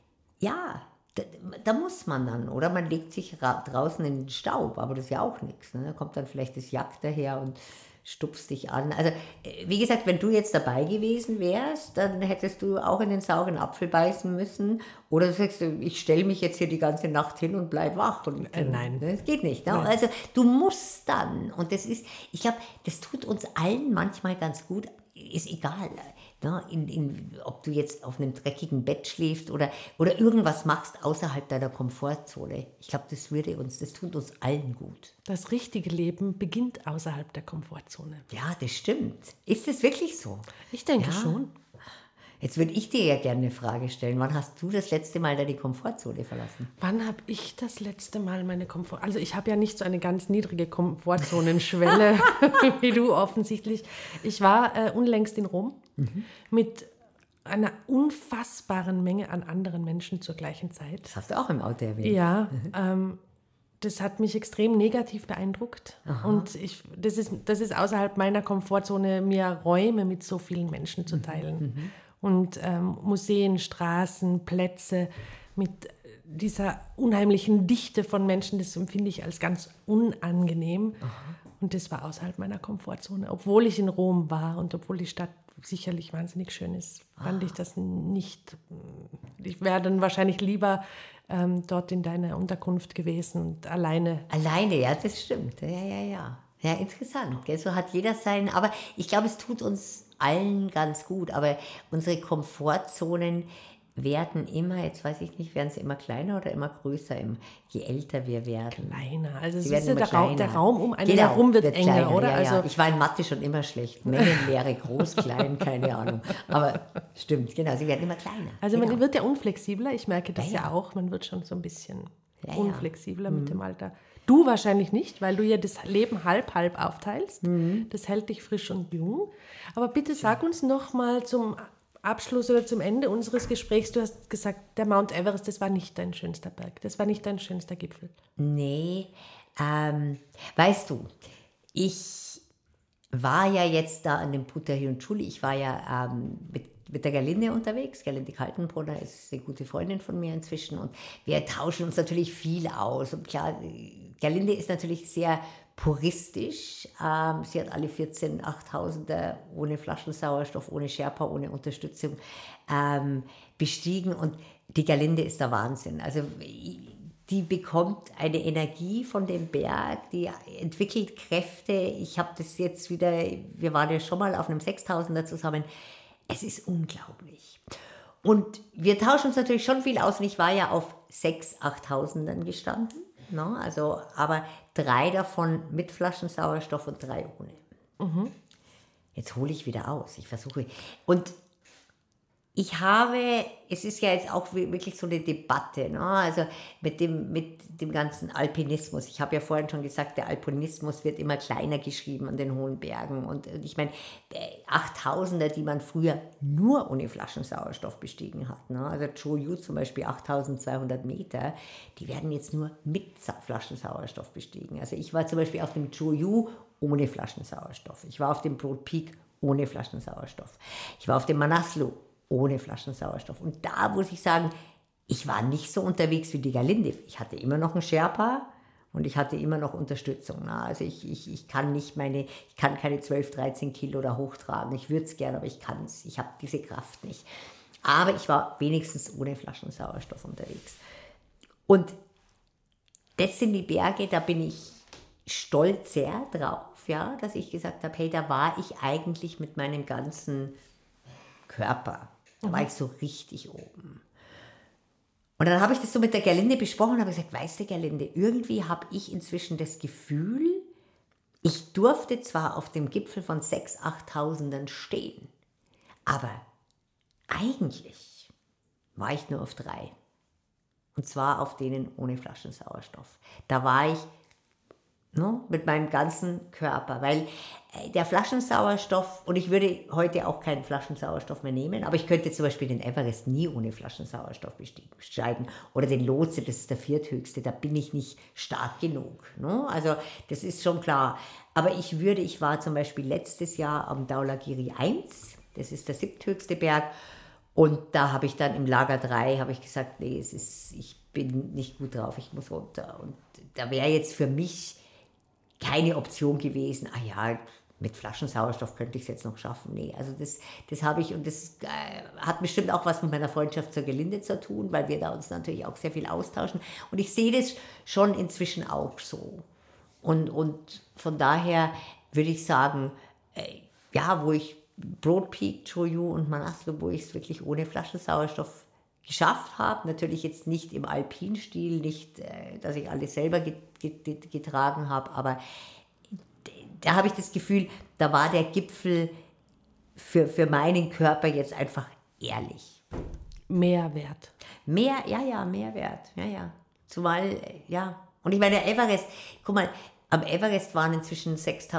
ja, da, da muss man dann, oder man legt sich ra- draußen in den Staub, aber das ist ja auch nichts. Ne? Da kommt dann vielleicht das Jagd daher und stupst dich an. Also wie gesagt, wenn du jetzt dabei gewesen wärst, dann hättest du auch in den sauren Apfel beißen müssen. Oder du sagst, ich stelle mich jetzt hier die ganze Nacht hin und bleib wach. Und, äh, nein. Das geht nicht. Ne? Nein. Also du musst dann. Und das ist, ich glaube, das tut uns allen manchmal ganz gut. Ist egal, ne? in, in, ob du jetzt auf einem dreckigen Bett schläfst oder, oder irgendwas machst außerhalb deiner Komfortzone. Ich glaube, das würde uns, das tut uns allen gut. Das richtige Leben beginnt außerhalb der Komfortzone. Ja, das stimmt. Ist das wirklich so? Ich denke Ja. schon. Jetzt würde ich dir ja gerne eine Frage stellen. Wann hast du das letzte Mal deine Komfortzone verlassen? Wann habe ich das letzte Mal meine Komfort... Also ich habe ja nicht so eine ganz niedrige Komfortzonenschwelle wie du offensichtlich. Ich war äh, unlängst in Rom mhm. mit einer unfassbaren Menge an anderen Menschen zur gleichen Zeit. Das hast du auch im Auto erwähnt. Ja, ähm, das hat mich extrem negativ beeindruckt. Aha. Und ich, das, ist, das ist außerhalb meiner Komfortzone, mir Räume mit so vielen Menschen zu teilen. Mhm. Und ähm, Museen, Straßen, Plätze mit dieser unheimlichen Dichte von Menschen, das empfinde ich als ganz unangenehm. Aha. Und das war außerhalb meiner Komfortzone. Obwohl ich in Rom war und obwohl die Stadt sicherlich wahnsinnig schön ist, fand ah. ich das nicht. Ich wäre dann wahrscheinlich lieber ähm, dort in deiner Unterkunft gewesen und alleine. Alleine, ja, das stimmt. Ja, ja, ja. Ja, interessant. Gell? So hat jeder sein. Aber ich glaube, es tut uns allen ganz gut. Aber unsere Komfortzonen werden immer, jetzt weiß ich nicht, werden sie immer kleiner oder immer größer, je älter wir werden? Kleiner. Also Sie es ist werden ja immer der, Raum, der kleiner. Raum um einen Genau, herum wird, wird enger, kleiner, oder? Ja, also ja. Ich war in Mathe schon immer schlecht. Mengenlehre, groß, klein, keine Ahnung. Aber stimmt, genau, sie werden immer kleiner. Also genau. man wird ja unflexibler, ich merke das ja, Ja, ja auch, man wird schon so ein bisschen Ja, ja. unflexibler mit dem Alter. Du wahrscheinlich nicht, weil du ja das Leben halb, halb aufteilst. Das hält dich frisch und jung. Aber bitte sag uns noch mal zum Abschluss oder zum Ende unseres Gesprächs, du hast gesagt, der Mount Everest, das war nicht dein schönster Berg, das war nicht dein schönster Gipfel. Nee, ähm, weißt du, ich war ja jetzt da an dem Putahyon-Chuli, ich war ja ähm, mit, mit der Gerlinde unterwegs. Gerlinde Kaltenbrunner ist eine gute Freundin von mir inzwischen und wir tauschen uns natürlich viel aus. Und klar, Gerlinde ist natürlich sehr puristisch. Ähm, sie hat alle vierzehn Achttausender ohne Flaschensauerstoff, ohne Sherpa, ohne Unterstützung ähm, bestiegen und die Gerlinde ist der Wahnsinn. Also die bekommt eine Energie von dem Berg, die entwickelt Kräfte. Ich habe das jetzt wieder, wir waren ja schon mal auf einem sechstausender zusammen. Es ist unglaublich. Und wir tauschen uns natürlich schon viel aus und ich war ja auf sechs achttausendern gestanden. No, also, aber drei davon mit Flaschensauerstoff und drei ohne. Mhm. Jetzt hole ich wieder aus. Ich versuche. Und ich habe, es ist ja jetzt auch wirklich so eine Debatte, ne? Also mit dem, mit dem ganzen Alpinismus. Ich habe ja vorhin schon gesagt, der Alpinismus wird immer kleiner geschrieben an den hohen Bergen. Und ich meine, achttausender, die man früher nur ohne Flaschensauerstoff bestiegen hat, ne? Also Cho-Yu zum Beispiel achttausendzweihundert Meter, die werden jetzt nur mit Flaschensauerstoff bestiegen. Also ich war zum Beispiel auf dem Cho-Yu ohne Flaschensauerstoff. Ich war auf dem Broad Peak ohne Flaschensauerstoff. Ich war auf dem Manaslu ohne Flaschensauerstoff. Und da muss ich sagen, ich war nicht so unterwegs wie die Gerlinde. Ich hatte immer noch einen Sherpa und ich hatte immer noch Unterstützung. Also ich, ich, ich kann nicht meine, ich kann keine zwölf, dreizehn Kilo da hochtragen. Ich würde es gerne, aber ich kann es. Ich habe diese Kraft nicht. Aber ich war wenigstens ohne Flaschensauerstoff unterwegs. Und das sind die Berge, da bin ich stolz sehr drauf, ja, dass ich gesagt habe, hey, da war ich eigentlich mit meinem ganzen Körper. Da war ich so richtig oben. Und dann habe ich das so mit der Gerlinde besprochen und habe gesagt, weißt du, Gerlinde, irgendwie habe ich inzwischen das Gefühl, ich durfte zwar auf dem Gipfel von sechstausend, achttausendern stehen, aber eigentlich war ich nur auf drei. Und zwar auf denen ohne Flaschensauerstoff. Da war ich no, mit meinem ganzen Körper, weil äh, der Flaschensauerstoff, und ich würde heute auch keinen Flaschensauerstoff mehr nehmen, aber ich könnte zum Beispiel den Everest nie ohne Flaschensauerstoff besteigen oder den Lhotse, das ist der vierthöchste, da bin ich nicht stark genug. No? Also das ist schon klar. Aber ich würde, ich war zum Beispiel letztes Jahr am Dhaulagiri eins, das ist der siebthöchste Berg, und da habe ich dann im Lager drei, habe ich gesagt, nee, es ist, ich bin nicht gut drauf, ich muss runter. Und da wäre jetzt für mich keine Option gewesen, ah ja, mit Flaschensauerstoff könnte ich es jetzt noch schaffen. Nee, also das, das habe ich, und das äh, hat bestimmt auch was mit meiner Freundschaft zur Gerlinde zu tun, weil wir da uns natürlich auch sehr viel austauschen. Und ich sehe das schon inzwischen auch so. Und, und von daher würde ich sagen, äh, ja, wo ich Broad Peak, Cho-Yu und Manaslu, wo ich es wirklich ohne Flaschensauerstoff geschafft habe, natürlich jetzt nicht im Alpinstil, nicht, äh, dass ich alles selber get, get, getragen habe, aber da habe ich das Gefühl, da war der Gipfel für, für meinen Körper jetzt einfach ehrlich. Mehr wert. Mehr, ja, ja, mehr wert, ja, ja. Zumal, ja, und ich meine, der Everest, guck mal, am Everest waren inzwischen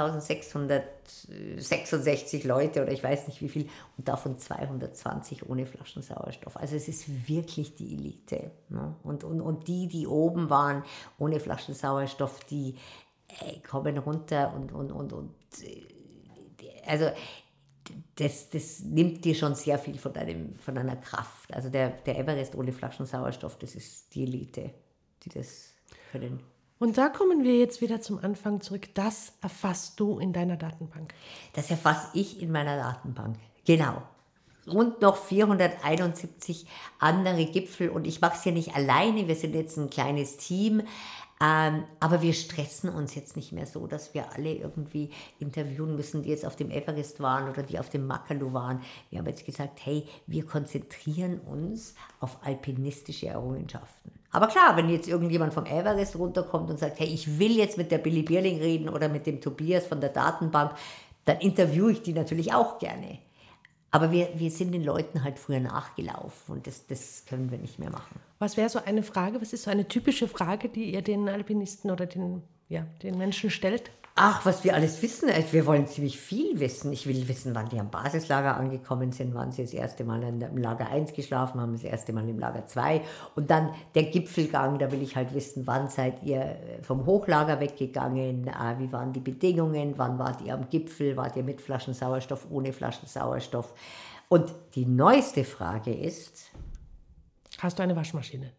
sechstausendsechshundertsechsundsechzig Leute oder ich weiß nicht wie viel und davon zweihundertzwanzig ohne Flaschensauerstoff. Also es ist wirklich die Elite. Ne? Und, und, und die, die oben waren ohne Flaschensauerstoff, die äh, kommen runter und, und, und, und äh, also das, das nimmt dir schon sehr viel von, deinem, von deiner Kraft. Also der, der Everest ohne Flaschensauerstoff, das ist die Elite, die das können. Und da kommen wir jetzt wieder zum Anfang zurück. Das erfasst du in deiner Datenbank. Das erfasse ich in meiner Datenbank, genau. Und noch vierhunderteinundsiebzig andere Gipfel. Und ich mache es ja nicht alleine, wir sind jetzt ein kleines Team. Ähm, aber wir stressen uns jetzt nicht mehr so, dass wir alle irgendwie interviewen müssen, die jetzt auf dem Everest waren oder die auf dem Makalu waren. Wir haben jetzt gesagt, hey, wir konzentrieren uns auf alpinistische Errungenschaften. Aber klar, wenn jetzt irgendjemand vom Everest runterkommt und sagt, hey, ich will jetzt mit der Billy Bierling reden oder mit dem Tobias von der Datenbank, dann interviewe ich die natürlich auch gerne. Aber wir, wir sind den Leuten halt früher nachgelaufen und das, das können wir nicht mehr machen. Was wäre so eine Frage, was ist so eine typische Frage, die ihr den Alpinisten oder den, ja, den Menschen stellt? Ach, was wir alles wissen. Wir wollen ziemlich viel wissen. Ich will wissen, wann die am Basislager angekommen sind, wann sie das erste Mal im Lager eins geschlafen haben, das erste Mal im Lager zwei. Und dann der Gipfelgang, da will ich halt wissen, wann seid ihr vom Hochlager weggegangen, wie waren die Bedingungen, wann wart ihr am Gipfel, wart ihr mit Flaschen Sauerstoff, ohne Flaschen Sauerstoff. Und die neueste Frage ist... Hast du eine Waschmaschine?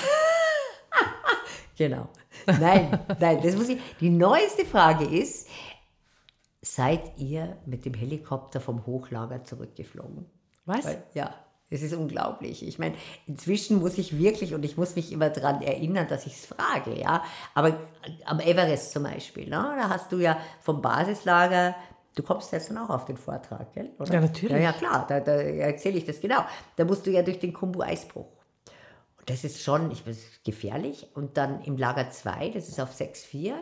Genau. Nein, nein, das muss ich. Die neueste Frage ist, seid ihr mit dem Helikopter vom Hochlager zurückgeflogen? Was? Weil, ja, es ist unglaublich. Ich meine, inzwischen muss ich wirklich, und ich muss mich immer daran erinnern, dass ich es frage, ja. Aber am Everest zum Beispiel, ne, da hast du ja vom Basislager, du kommst jetzt dann auch auf den Vortrag, gell? Oder? Ja, natürlich. Ja, ja klar, da, da erzähle ich das genau. Da musst du ja durch den Khumbu-Eisbruch. Das ist schon, ich weiß, gefährlich. Und dann im Lager zwei, das ist auf sechs Komma vier.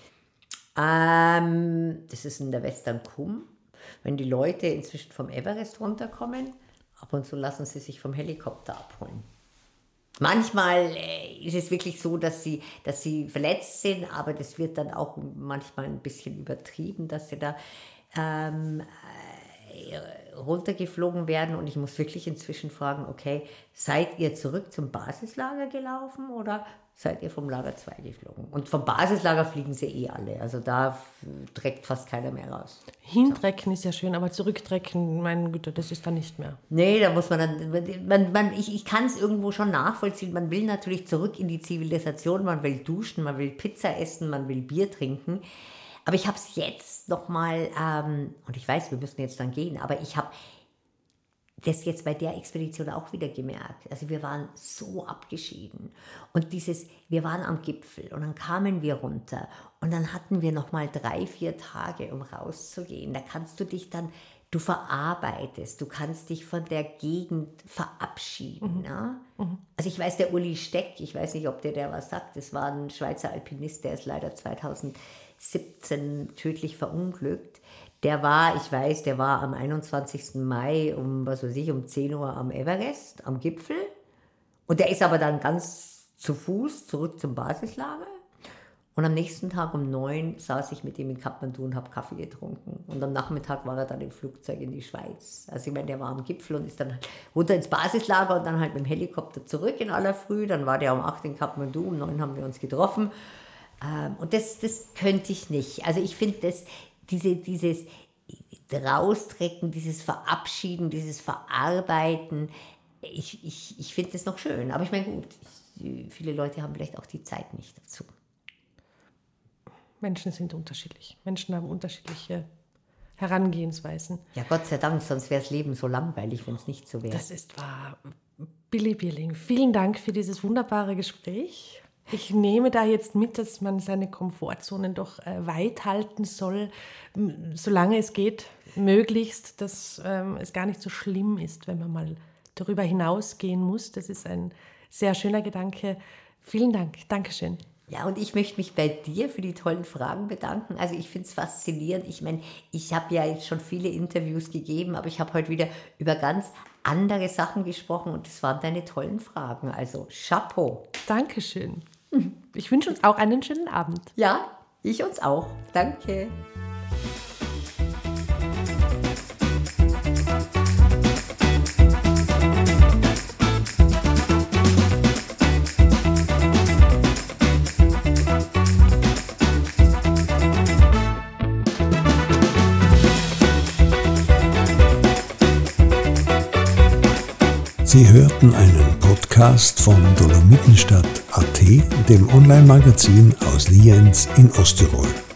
Ähm, das ist in der Western Khum. Wenn die Leute inzwischen vom Everest runterkommen, ab und zu lassen sie sich vom Helikopter abholen. Manchmal äh, ist es wirklich so, dass sie, dass sie verletzt sind, aber das wird dann auch manchmal ein bisschen übertrieben, dass sie da ähm, runtergeflogen werden und ich muss wirklich inzwischen fragen, okay, seid ihr zurück zum Basislager gelaufen oder seid ihr vom Lager zwei geflogen? Und vom Basislager fliegen sie eh alle, also da trägt fast keiner mehr raus. Hintrecken ist ja schön, aber zurücktrecken, meine Güte, das ist dann nicht mehr. Nee, da muss man dann, man, man, ich, ich kann es irgendwo schon nachvollziehen, man will natürlich zurück in die Zivilisation, man will duschen, man will Pizza essen, man will Bier trinken. Aber ich habe es jetzt nochmal, ähm, und ich weiß, wir müssen jetzt dann gehen, aber ich habe das jetzt bei der Expedition auch wieder gemerkt. Also wir waren so abgeschieden. Und dieses, wir waren am Gipfel und dann kamen wir runter und dann hatten wir nochmal drei, vier Tage, um rauszugehen. Da kannst du dich dann, du verarbeitest, du kannst dich von der Gegend verabschieden. Mhm. Ja? Mhm. Also ich weiß, der Uli Steck, ich weiß nicht, ob der der was sagt, das war ein Schweizer Alpinist, der ist leider zweitausendsiebzehn tödlich verunglückt. Der war, ich weiß, der war am einundzwanzigsten Mai um, was weiß ich, um zehn Uhr am Everest, am Gipfel. Und der ist aber dann ganz zu Fuß zurück zum Basislager. Und am nächsten Tag um neun saß ich mit ihm in Kathmandu und habe Kaffee getrunken. Und am Nachmittag war er dann im Flugzeug in die Schweiz. Also ich meine, der war am Gipfel und ist dann halt runter ins Basislager und dann halt mit dem Helikopter zurück in aller Früh. Dann war der um acht in Kathmandu, um neun haben wir uns getroffen. Ähm, und das, das könnte ich nicht. Also ich finde, das, diese, dieses Raustrecken, dieses Verabschieden, dieses Verarbeiten, ich, ich, ich finde das noch schön. Aber ich meine, gut, ich, viele Leute haben vielleicht auch die Zeit nicht dazu. Menschen sind unterschiedlich. Menschen haben unterschiedliche Herangehensweisen. Ja, Gott sei Dank, sonst wäre das Leben so langweilig, wenn es nicht so wäre. Das ist wahr. Billy Bierling, vielen Dank für dieses wunderbare Gespräch. Ich nehme da jetzt mit, dass man seine Komfortzonen doch äh, weit halten soll, m- solange es geht, möglichst, dass ähm, es gar nicht so schlimm ist, wenn man mal darüber hinausgehen muss. Das ist ein sehr schöner Gedanke. Vielen Dank. Dankeschön. Ja, und ich möchte mich bei dir für die tollen Fragen bedanken. Also ich finde es faszinierend. Ich meine, ich habe ja jetzt schon viele Interviews gegeben, aber ich habe heute wieder über ganz andere Sachen gesprochen und das waren deine tollen Fragen. Also Chapeau. Dankeschön. Ich wünsche uns auch einen schönen Abend. Ja, ich uns auch. Danke. Sie hörten einen Podcast von Dolomitenstadt punkt at, dem Online-Magazin aus Lienz in Osttirol.